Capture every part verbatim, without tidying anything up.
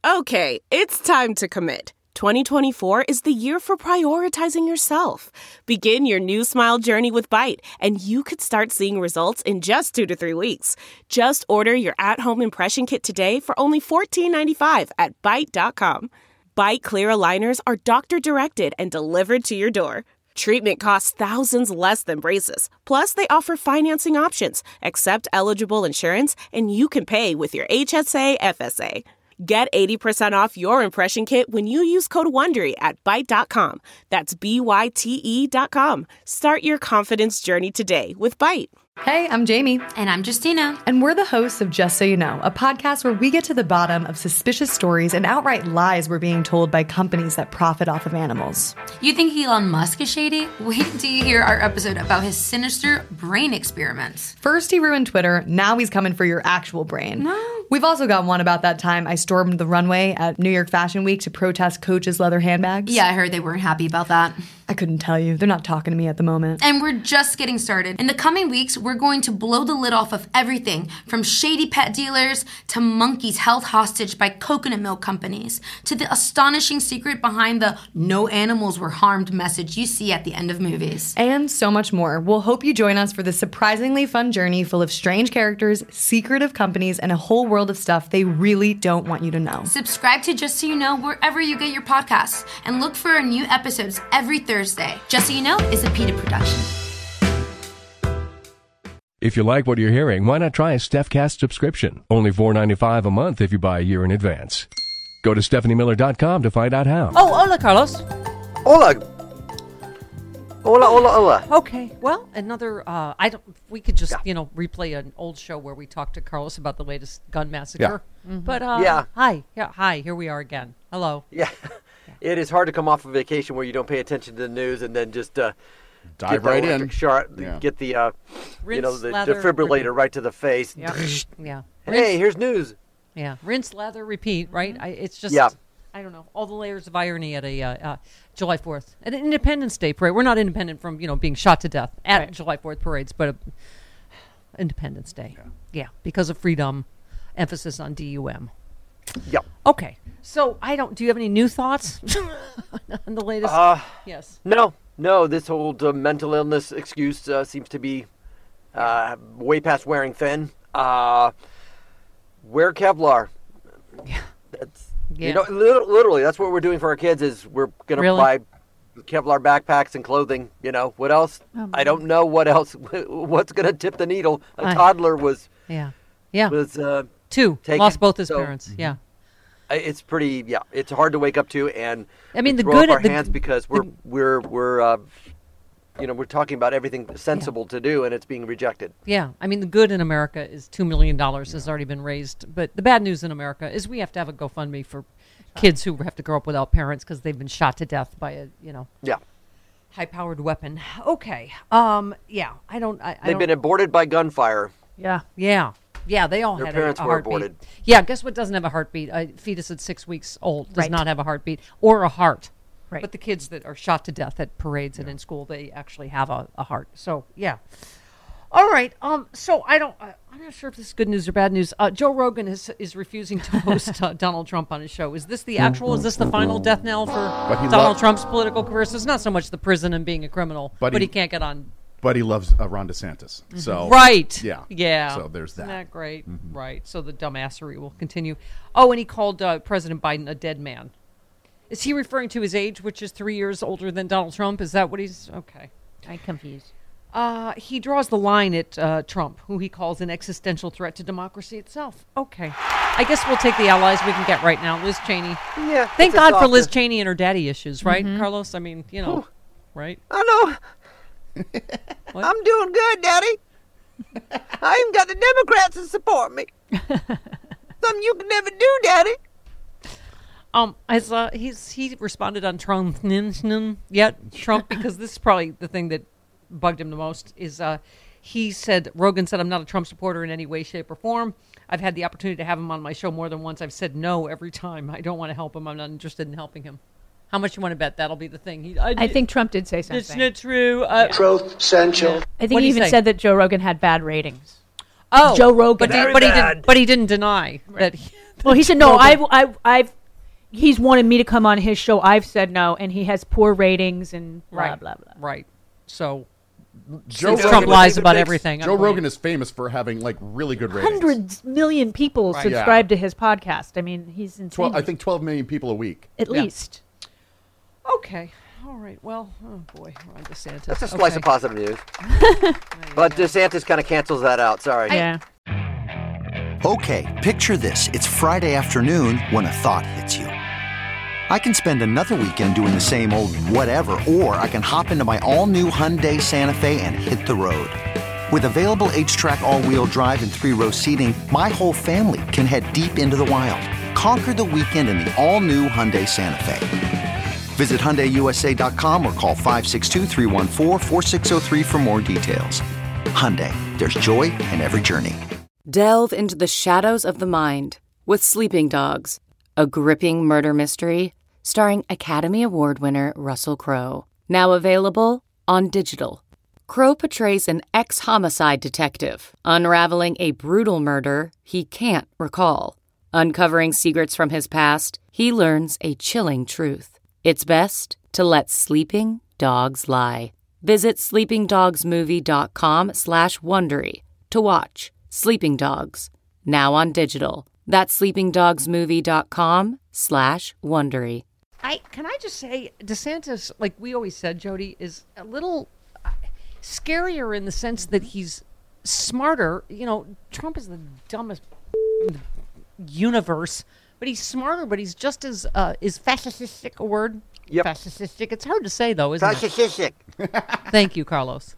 Okay, it's time to commit. twenty twenty-four is the year for prioritizing yourself. Begin your new smile journey with Byte, and you could start seeing results in just two to three weeks. Just order your at-home impression kit today for only fourteen ninety-five at byte dot com. Byte clear aligners are doctor-directed and delivered to your door. Treatment costs thousands less than braces. Plus, they offer financing options, accept eligible insurance, and you can pay with your H S A F S A. Get eighty percent off your impression kit when you use code WONDERY at byte dot com. That's B Y T E dot com. Start your confidence journey today with Byte. Hey, I'm Jamie. And I'm Justina. And we're the hosts of Just So You Know, a podcast where we get to the bottom of suspicious stories and outright lies we're being told by companies that profit off of animals. You think Elon Musk is shady? Wait until you hear our episode about his sinister brain experiments. First he ruined Twitter, now he's coming for your actual brain. No. We've also got one about that time I stormed the runway at New York Fashion Week to protest Coach's leather handbags. Yeah, I heard they weren't happy about that. I couldn't tell you. They're not talking to me at the moment. And we're just getting started. In the coming weeks, we're going to blow the lid off of everything from shady pet dealers to monkeys held hostage by coconut milk companies to the astonishing secret behind the no animals were harmed message you see at the end of movies. And so much more. We'll hope you join us for this surprisingly fun journey full of strange characters, secretive companies, and a whole world of stuff they really don't want you to know. Subscribe to Just So You Know wherever you get your podcasts and look for our new episodes every Thursday. Just So You Know is a PETA production. If you like what you're hearing, why not try a StephCast subscription? Only four dollars and ninety-five cents a month if you buy a year in advance. Go to stephanie miller dot com to find out how. Oh, hola, Carlos. Hola. Hola, hola, hola. Okay, well, another, uh, I don't, we could just, yeah. you know, replay an old show where we talked to Carlos about the latest gun massacre. Yeah. Mm-hmm. But, uh, yeah. hi, yeah, hi, here we are again. Hello. Yeah. yeah. It is hard to come off a vacation where you don't pay attention to the news and then just, uh, dive right in. Shot, yeah. Get the, uh, Rinse, you know, the lather, defibrillator repeat. right to the face. Yeah. yeah. Hey, Rinse, here's news. Yeah. Rinse, lather, repeat, right? I, it's just, yeah. I don't know, all the layers of irony at a uh, uh, July fourth, an Independence Day parade. We're not independent from, you know, being shot to death at right. July fourth parades, but uh, Independence Day. Yeah. yeah, because of freedom, emphasis on D U M. Yep. Okay, so I don't, do you have any new thoughts on the latest? Uh, yes. No, no, this whole uh, mental illness excuse uh, seems to be uh, way past wearing thin. Uh, wear Kevlar. Yeah. That's, yeah. you know, literally, that's what we're doing for our kids is we're going to really? buy Kevlar backpacks and clothing. You know, what else? Oh, I don't know what else, what's going to tip the needle. A I, toddler was, yeah, yeah. was, uh, Two, taken, lost both his so, parents, yeah. It's pretty, yeah, it's hard to wake up to, and I mean, the throw good up our the, hands because we're, the, we're, we're, uh, you know, we're talking about everything sensible yeah. to do, and it's being rejected. Yeah, I mean, the good in America is two million dollars has already been raised, but the bad news in America is we have to have a GoFundMe for kids who have to grow up without parents because they've been shot to death by a, you know, yeah. high-powered weapon. Okay, um, yeah, I don't, I, I They've don't, been aborted by gunfire. Yeah, yeah. Yeah, they all Their had parents a, a were heartbeat. aborted. Yeah, guess what doesn't have a heartbeat? A fetus at six weeks old does right. not have a heartbeat or a heart. Right. But the kids that are shot to death at parades yeah. and in school, they actually have a, a heart. So, yeah. All right. Um. So, I don't, uh, I'm not sure if this is good news or bad news. Uh, Joe Rogan is is refusing to host uh, Donald Trump on his show. Is this the actual, is this the final death knell for Donald lo- Trump's political career? So it's not so much the prison and being a criminal, but, but he, he can't get on. But he loves uh, Ron DeSantis. Mm-hmm. So right. Yeah. Yeah. So there's that. Isn't that great? Mm-hmm. Right. So the dumbassery will continue. Oh, and he called uh, President Biden a dead man. Is he referring to his age, which is three years older than Donald Trump? Is that what he's... Okay. I'm confused. Uh, he draws the line at uh, Trump, who he calls an existential threat to democracy itself. Okay. I guess we'll take the allies we can get right now. Liz Cheney. Yeah. Thank God for Liz Cheney and her daddy issues, right, mm-hmm. Carlos? I mean, you know, Ooh. right? I know. I'm doing good, Daddy. I even got the Democrats to support me. Something you can never do, Daddy. Um, as uh, he's he responded on Trump yet Trump because this is probably the thing that bugged him the most is uh, he said Rogan said I'm not a Trump supporter in any way, shape, or form. I've had the opportunity to have him on my show more than once. I've said no every time. I don't want to help him. I'm not interested in helping him. How much you want to bet that'll be the thing? He, I, I think Trump did say something. It's not true. Uh, yeah. Truth, essential. I think he, he even say? said that Joe Rogan had bad ratings. Oh, Joe Rogan, but he, but he didn't. But he didn't deny right. that he, Well, he said no. I've, I've, I've. He's wanted me to come on his show. I've said no, and he has poor ratings and blah right. blah blah. Right. So Joe Trump Rogan, lies about everything. Joe Rogan is famous for having like really good ratings. Hundreds million people Right. subscribe Yeah. to his podcast. I mean, he's insane. twelve, I think twelve million people a week. At Yeah. least. Okay. All right. Well, oh boy, Ron DeSantis. That's a slice okay. of positive news. But DeSantis kind of cancels that out. Sorry. Yeah. Okay, picture this. It's Friday afternoon when a thought hits you. I can spend another weekend doing the same old whatever, or I can hop into my all-new Hyundai Santa Fe and hit the road. With available H-Track all-wheel drive and three-row seating, my whole family can head deep into the wild. Conquer the weekend in the all-new Hyundai Santa Fe. Visit Hyundai U S A dot com or call five six two, three one four, four six zero three for more details. Hyundai, there's joy in every journey. Delve into the shadows of the mind with Sleeping Dogs, a gripping murder mystery starring Academy Award winner Russell Crowe. Now available on digital. Crowe portrays an ex-homicide detective unraveling a brutal murder he can't recall. Uncovering secrets from his past, he learns a chilling truth. It's best to let sleeping dogs lie. Visit sleepingdogsmovie.com slash Wondery to watch Sleeping Dogs, now on digital. That's sleepingdogsmovie.com slash Wondery. I can I just say DeSantis, like we always said, Jody, is a little uh, scarier in the sense that he's smarter. You know, Trump is the dumbest in the universe, but he's smarter. But he's just as uh, is fascistic a word? Yep. Fascistic. It's hard to say though, isn't Fascistic. it? Thank you, Carlos.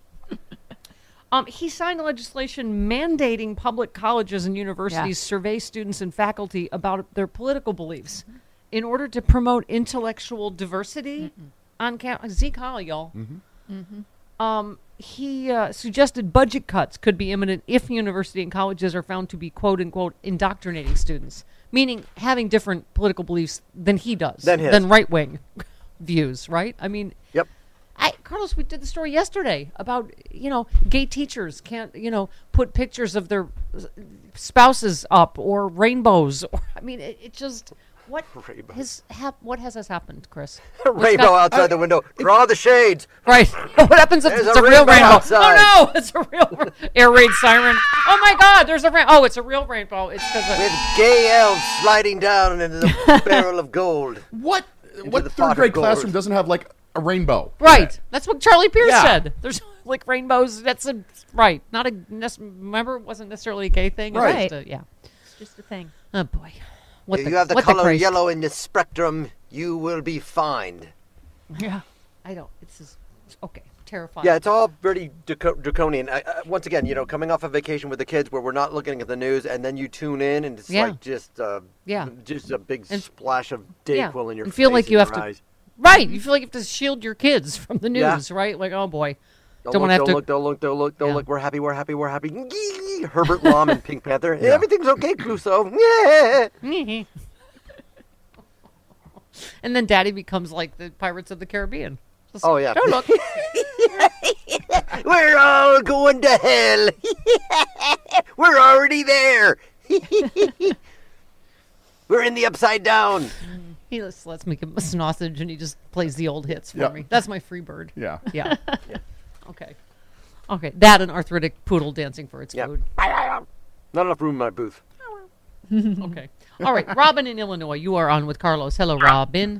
Um, he signed legislation mandating public colleges and universities Yeah. survey students and faculty about their political beliefs in order to promote intellectual diversity Mm-mm. on campus. Zeke Holly, y'all. Mm-hmm. Mm-hmm. Um, he uh, suggested budget cuts could be imminent if university and colleges are found to be quote unquote indoctrinating students, meaning having different political beliefs than he does, Than his. than right wing views. Right? I mean, Yep. I, Carlos, we did the story yesterday about, you know, gay teachers can't, you know, put pictures of their spouses up or rainbows. Or, I mean, it, it just, what has, hap- what has has happened, Chris? What's Rainbow got- outside the window. Draw the shades. Right. What happens if There's it's a a, real rainbow rainbow? outside. Oh, no, it's a real air raid siren. Oh, my God, there's a rain. Oh, it's a real rainbow. It's because With gay elves sliding down into the barrel of gold. What? Into What the pot third of grade gold. classroom doesn't have like a rainbow? Right. That's what Charlie Pierce Yeah. said. There's like rainbows. That's a right. Not a nec- remember. It wasn't necessarily a gay thing. It was Right. just a- yeah. It's just a thing. Oh boy. What if the, you have the what color craze? yellow in the spectrum, you will be fined. Yeah. I don't. It's just okay. Terrifying. Yeah, it's all pretty draco- draconian. I, uh, once again, you know, coming off a vacation with the kids where we're not looking at the news, and then you tune in, and it's Yeah. like just, uh, Yeah. just a big And- splash of yeah. Dayquil in your And face. feel like and you your have to- eyes. Right. You feel like you have to shield your kids from the Yeah. news, right? Like, oh boy. Don't, Don't look, wanna have don't to- look, don't look, don't look, don't Yeah. look. We're happy, we're happy, we're happy. Gee, Herbert Lom and Pink Panther. Everything's okay, Crusoe. Yeah. And then Daddy becomes like the Pirates of the Caribbean. Just, Oh, yeah. Don't look. We're all going to hell. We're already there. We're in the upside down. He just lets me give him a sausage and he just plays the old hits for Yep. me. That's my free bird. Yeah. Yeah. Okay. Okay. That and arthritic poodle dancing for its Yep. food. Not enough room in my booth. Okay. All right. Robin in Illinois, you are on with Carlos. Hello, Robin.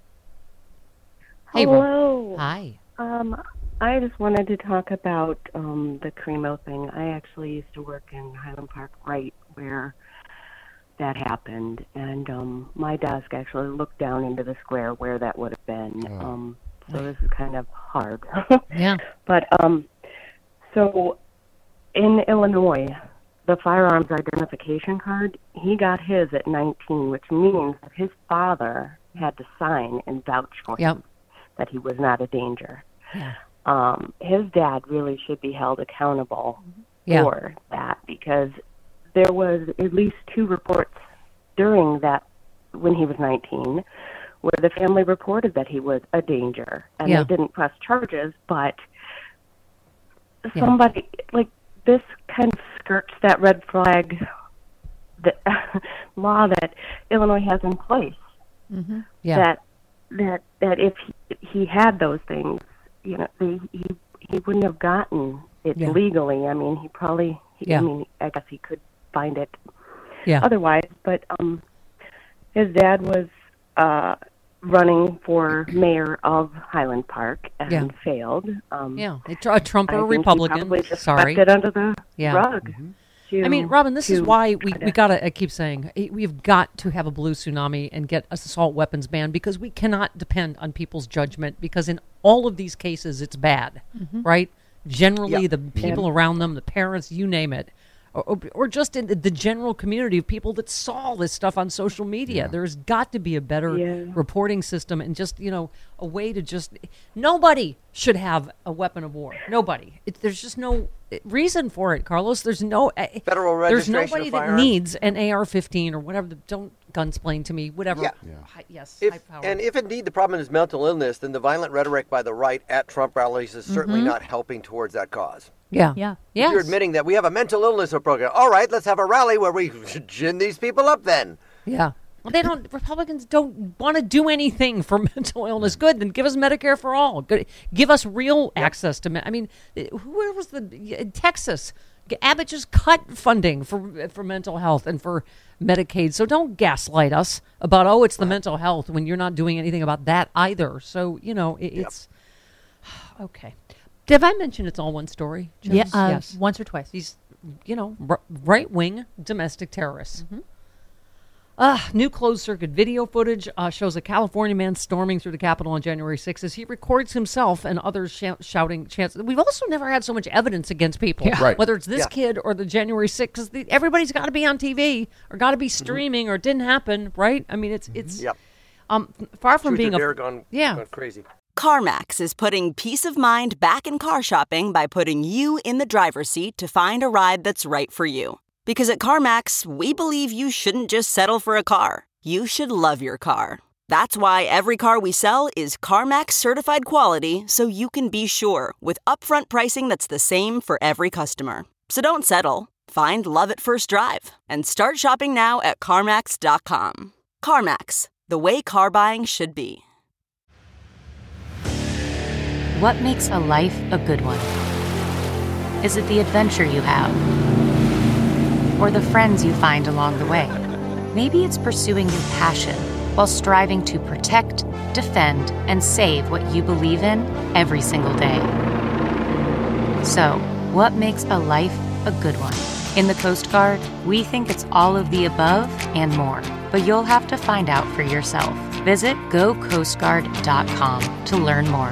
Hey, Rob. Hello. Hi. Um, I just wanted to talk about um, the Cremo thing. I actually used to work in Highland Park, right where that happened, and um, my desk actually looked down into the square where that would have been. Oh. Um, so this is kind of hard. Yeah. But um, so in Illinois, the firearms identification card, he got his at nineteen, which means that his father had to sign and vouch for Yep. him that he was not a danger. Yeah. Um, his dad really should be held accountable Yeah. for that, because there was at least two reports during that when he was nineteen where the family reported that he was a danger, and Yeah. they didn't press charges, but Yeah. somebody like this kind of skirts that red flag the law that Illinois has in place. Mm-hmm. Yeah. That that that if he, he had those things, you know, he he, he wouldn't have gotten it Yeah. legally. I mean, he probably. He, Yeah. I mean, I guess he could find it Yeah. otherwise. But um, his dad was uh, running for mayor of Highland Park and Yeah. failed. Um, Yeah. A, tr- a Trump I or a think he Republican. probably just Sorry. swept it under the Yeah. rug. to- I mean, Robin, this is to why we, try we to- gotta, I keep saying, eh, we've got to have a blue tsunami and get a assault weapons ban because we cannot depend on people's judgment because in all of these cases, it's bad, Mhm. right? Generally, Yep. the people around them, the parents, you name it, or, or, or just in the, the general community of people that saw this stuff on social media. There's got to be a better Yeah. reporting system and just, you know, a way to just, nobody should have a weapon of war. Nobody. It, there's just no reason for it, Carlos. There's no, uh, Federal there's registration nobody of that firearms. needs an A R fifteen or whatever. The, don't gunsplain to me, whatever. Yeah. Hi- yes, If, high power. and if indeed the problem is mental illness, then the violent rhetoric by the right at Trump rallies is certainly Mhm. not helping towards that cause. Yeah. Yeah. If Yes. you're admitting that we have a mental illness program, all right, let's have a rally where we gin these people up then. Yeah. Well, they don't. Republicans don't want to do anything for mental illness. Good, then give us Medicare for all. Good, give us real access to. Me- I mean, eh, where was the in Texas? Abbott just cut funding for for mental health and for Medicaid. So don't gaslight us about oh, it's the mental health when you're not doing anything about that either. So you know, it, it's okay. Did I mention it's all one story? Yeah, Jones? uh, yes. once or twice. These, you know, r- right wing domestic terrorists. Uh, new closed circuit video footage uh, shows a California man storming through the Capitol on January sixth as he records himself and others sh- shouting chants. We've also never had so much evidence against people, Yeah. Right. whether it's this Yeah. kid or the January sixth, because everybody's got to be on T V or got to be streaming or it didn't happen, right? I mean, it's it's Yep. um far from Truth being or a dare gone, yeah. gone crazy. CarMax is putting peace of mind back in car shopping by putting you in the driver's seat to find a ride that's right for you. Because at CarMax, we believe you shouldn't just settle for a car. You should love your car. That's why every car we sell is CarMax certified quality, so you can be sure with upfront pricing that's the same for every customer. So don't settle. Find love at first drive and start shopping now at CarMax dot com. CarMax, the way car buying should be. What makes a life a good one? Is it the adventure you have? Or the friends you find along the way? Maybe it's pursuing your passion while striving to protect, defend, and save what you believe in every single day. So, what makes a life a good one? In the Coast Guard, we think it's all of the above and more, but you'll have to find out for yourself. Visit go coast guard dot com to learn more.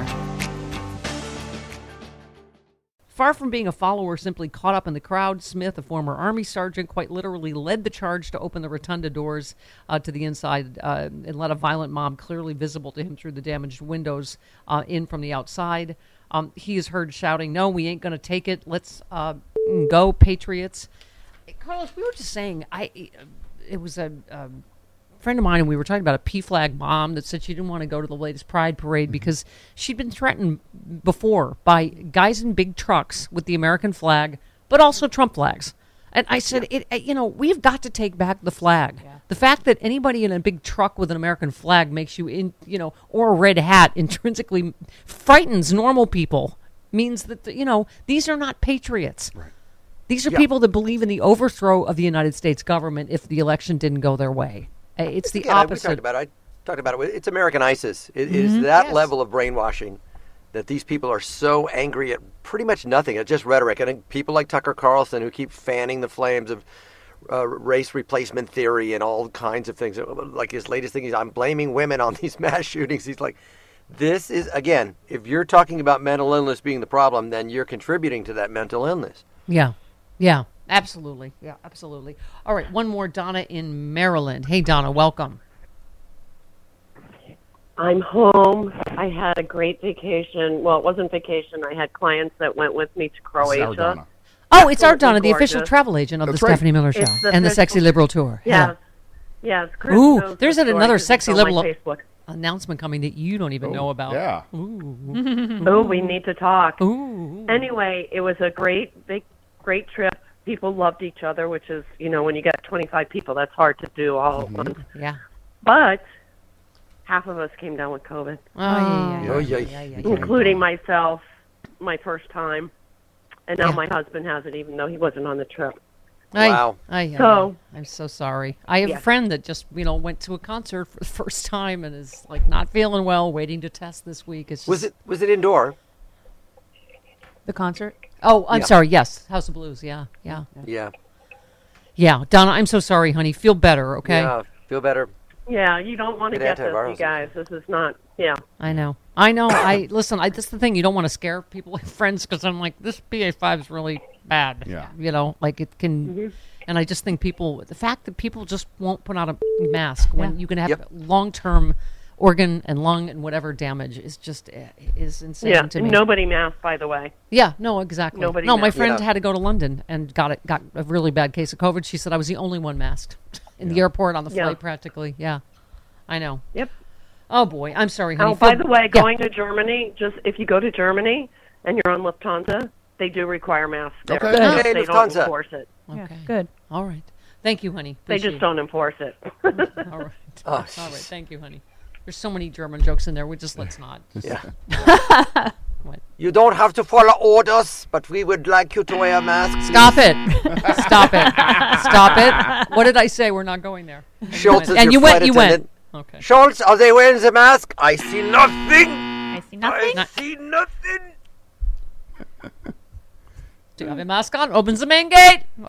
Far from being a follower simply caught up in the crowd, Smith, a former Army sergeant, quite literally led the charge to open the rotunda doors uh, to the inside uh, and let a violent mob clearly visible to him through the damaged windows uh, in from the outside. Um, he is heard shouting, "No, we ain't going to take it. Let's uh, go, Patriots." Carlos, we were just saying, I it was a... a friend of mine and we were talking about a P flag mom that said she didn't want to go to the latest Pride parade because she'd been threatened before by guys in big trucks with the American flag, but also Trump flags. And I said, it, you know, we've got to take back the flag. Yeah. The fact that anybody in a big truck with an American flag makes you, in, you know, or a red hat intrinsically frightens normal people means that, you know, these are not patriots. Right. These are Yeah. people that believe in the overthrow of the United States government if the election didn't go their way. Uh, It's the Again, I- opposite. We talked about it. I talked about it. It's American ISIS. It Mhm. is that Yes. level of brainwashing that these people are so angry at pretty much nothing. It's just rhetoric. I think people like Tucker Carlson who keep fanning the flames of uh, race replacement theory and all kinds of things. Like his latest thing is, I'm blaming women on these mass shootings. He's like, this is, again, if you're talking about mental illness being the problem, then you're contributing to that mental illness. Yeah. Yeah. Absolutely. Yeah, absolutely. All right, one more, Donna in Maryland. Hey, Donna, welcome. I'm home. I had a great vacation. Well, it wasn't vacation. I had clients that went with me to Croatia. Oh, it's our Donna, Absolutely the official gorgeous. travel agent of That's the right. Stephanie Miller Show It's the and the official- Sexy Liberal Tour. Yes. Yes. Chris Ooh, knows there's the an, story another 'cause Sexy it's on my Liberal Facebook. announcement coming that you don't even know about. Yeah. Ooh. Oh, we need to talk. Ooh. Anyway, it was a great, big, great trip. people loved each other, which is, you know, when you get twenty-five people, that's hard to do all at once. Yeah. But half of us came down with COVID. Oh, yeah, yeah, Oh, yeah, yeah. yeah, yeah, yeah. Including myself, my first time. And now Yeah. my husband has it, even though he wasn't on the trip. I- Wow. I, I, So- I'm so sorry. I have Yeah. a friend that just, you know, went to a concert for the first time and is like not feeling well, waiting to test this week. It's just, Was it was it indoor? The concert. Oh, I'm Yeah. sorry. Yes, House of Blues. Yeah, yeah, Yeah. yeah. Donna, I'm so sorry, honey. Feel better, okay? Yeah. Feel better. Yeah, you don't want to Get get this, antivirals. you guys. This is not, yeah. I know. I know. I listen. I that's the thing. You don't want to scare people, like friends, because I'm like, this B A five is really bad. Yeah. You know, like it can. Mm-hmm. And I just think people, the fact that people just won't put on a mask when Yeah. you can have Yep. long-term organ and lung and whatever damage is just eh, is insane Yeah, to and me. nobody masked, by the way. Yeah, no, exactly. Nobody no, my masked. friend Yeah. had to go to London and got it, got a really bad case of COVID. She said I was the only one masked in the airport on the Yeah. flight, practically. Yeah, I know. Yep. Oh boy, I'm sorry, honey. Oh, by Feel- the way, yeah. going to Germany, just if you go to Germany and you're on Lufthansa, they do require masks there. Okay. They Okay, don't Lufthansa. enforce it. Yeah, Okay. good. All right. Thank you, honey. They Appreciate just don't enforce it. it. All right. Oh, All right. Thank you, honey. There's so many German jokes in there. We just let's not. Yeah. What? You don't have to follow orders, but we would like you to wear a mask. Stop it. Stop it. Stop it. What did I say? We're not going there. Schultz is and your you went. flight You went. attendant. Okay. Schultz, are they wearing the mask? I see nothing. I see nothing. I see nothing. Do you have a mask on? Opens the main gate.